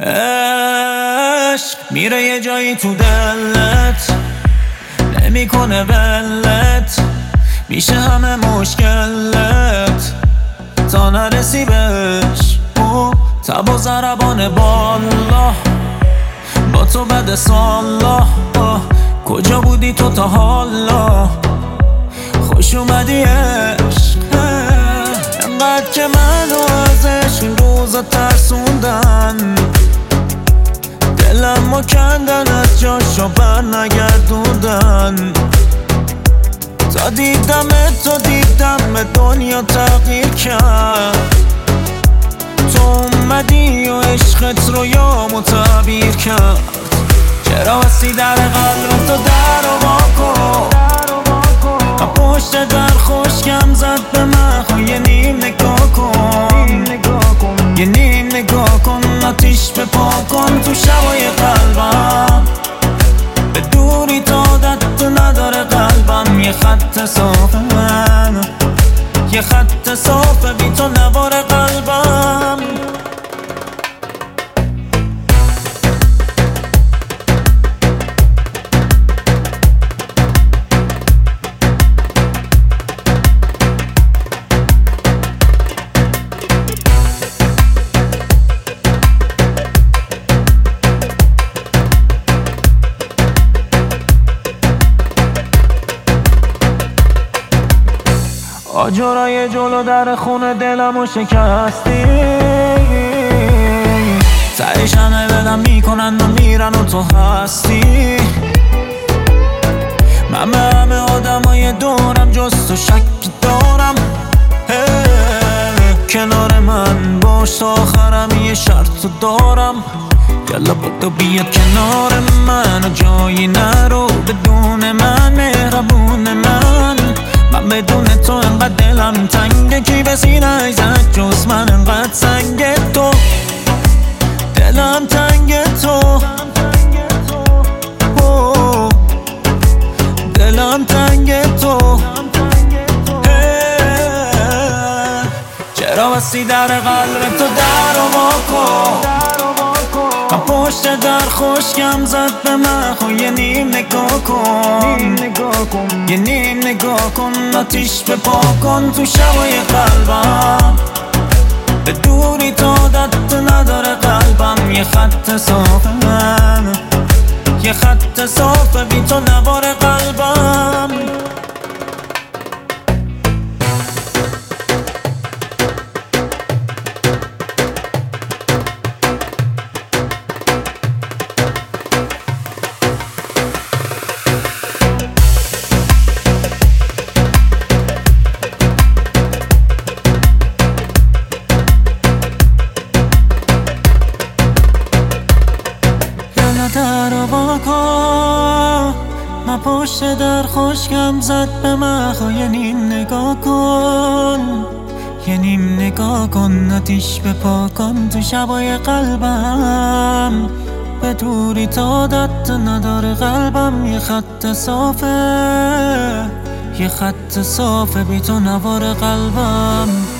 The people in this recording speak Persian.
عشق میره یه جایی تو دلت، نمیکنه ولت، میشه همه مشکلت تا نرسی بهش. تب و ضربان بالا با تو بد سالا، کجا بودی تو تا حالا؟ خوش اومدی عشق، انقدر که منو ازش این روزا ترسوندن، دلم و کندن از جاشو بر نگردوندن. تا دیدم دنیا تغییر کرد، تو اومدی و عشقت رو یامو تعبیر کرد. چرا بستی در قلب تو در رو واکن، پشت در خوشگم زد به من، خو یه نیم نگاه کن، یه نیم نگاه کن، آتیش به پا کن تو شبای قلبم. به دوری تا عادت نداره قلبم، یه خط صاف من، یه خط صاف بی تو نوار قلبم. آجرای جلو در خونه دلمو شکستی، تهش همه بدم میکنن و میرن و تو هستی. من به همه آدمای دورم جز تو شک دارم، کنار من باش تا آخرم یه شرط دارم. یالا بدو بیا کنار من و جایی نرو بدون من، مهربون من بدون تو انقدر دلم تنگه، کی به سینه ایزد جز من انقدر سنگ تو، دلم تنگ تو، دلم تنگ تو. چرا بستی در قلب تو در رو واکن، پشت در خوشگم زد به من، خو یه نیم نگاه کن، یه نیم نگاه کن، آتیش به پا کن تو شبای قلبم. به دوری تا عادت نداره قلبم، یه خط صاف من، یه خط صاف بی تو نوار قلبم. در رو واکن، من پشت در خوشگم زد به من، خو یه نیم نگاه کن، یه نیم نگاه کن، آتیش به پا کن تو شبای قلبم. به دوری تا عادت نداره قلبم، یه خط صافه، یه خط صافه بی تو نوار قلبم.